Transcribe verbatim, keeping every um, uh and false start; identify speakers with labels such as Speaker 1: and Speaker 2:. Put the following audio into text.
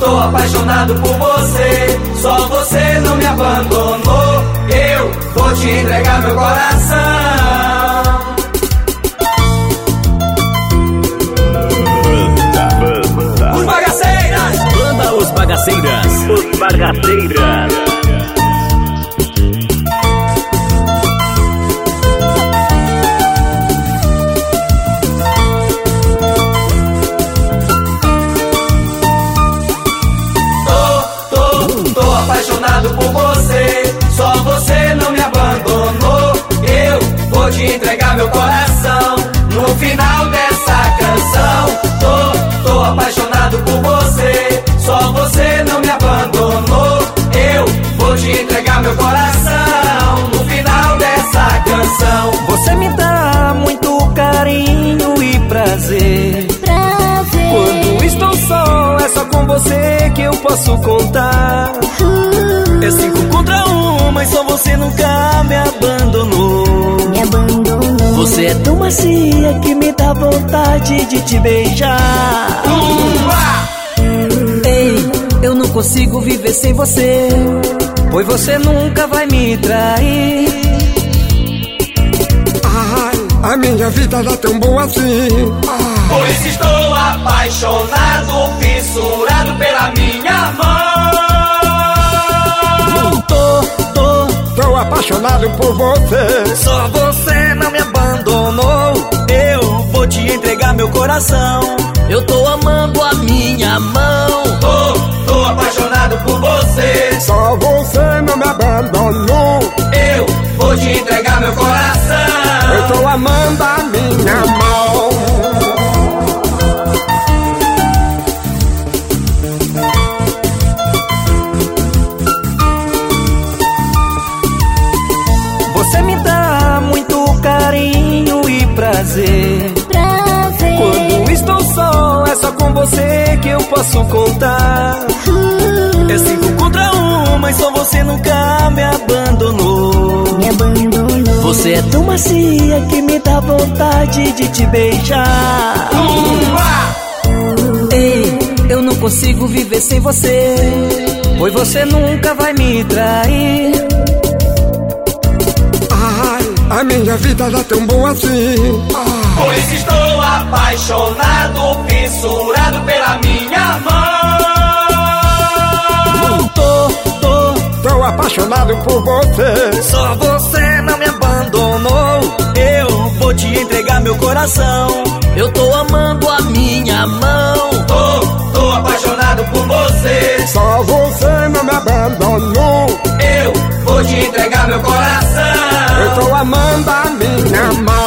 Speaker 1: tô apaixonado por você. Só você não me abandonou. Eu vou te entregar meu coração. Os Bagaceiras!
Speaker 2: Banda Os Bagaceiras. Os Bagaceiras.
Speaker 1: Apaixonado por você, só você não me abandonou. Eu vou te entregar meu coração no final dessa canção. Tô, tô apaixonado por você, só você não me abandonou. Eu vou te entregar meu coração no final dessa canção.
Speaker 3: Você me dá muito carinho e prazer.
Speaker 4: Prazer.
Speaker 3: Quando estou só, é só com você que eu posso contar. É cinco contra um, mas só você nunca me abandonou.
Speaker 4: Me abandonou.
Speaker 3: Você é tão macia que me dá vontade de te beijar. Ei, eu não consigo viver sem você, pois você nunca vai me trair.
Speaker 5: Ai, a minha vida tá tão boa assim. Ai.
Speaker 1: Por isso estou apaixonado, fissurado pela minha mão.
Speaker 5: Tô apaixonado por você.
Speaker 3: Só você não me abandonou. Eu vou te entregar meu coração. Eu tô amando a minha mão.
Speaker 1: Tô, tô apaixonado por você.
Speaker 5: Só você não me abandonou.
Speaker 1: Eu vou te entregar meu coração.
Speaker 5: Eu tô amando a minha mão.
Speaker 3: Você me dá muito carinho e prazer.
Speaker 4: Prazer.
Speaker 3: Quando estou só, é só com você que eu posso contar. É cinco contra um, mas só você nunca me abandonou.
Speaker 4: Me abandonou.
Speaker 3: Você é tão macia que me dá vontade de te beijar. Ei, eu não consigo viver sem você, pois você nunca vai me trair.
Speaker 5: A minha vida tá tão boa assim.
Speaker 1: Ah. Por isso estou apaixonado, fissurado pela minha mão.
Speaker 3: Tô, tô,
Speaker 5: tô apaixonado por você.
Speaker 3: Só você não me abandonou. Eu vou te entregar meu coração. Eu tô amando a minha mão.
Speaker 1: Tô, tô apaixonado por você.
Speaker 5: Só você não me abandonou.
Speaker 1: Eu vou te entregar meu coração.
Speaker 5: Eu tô amando a minha mão.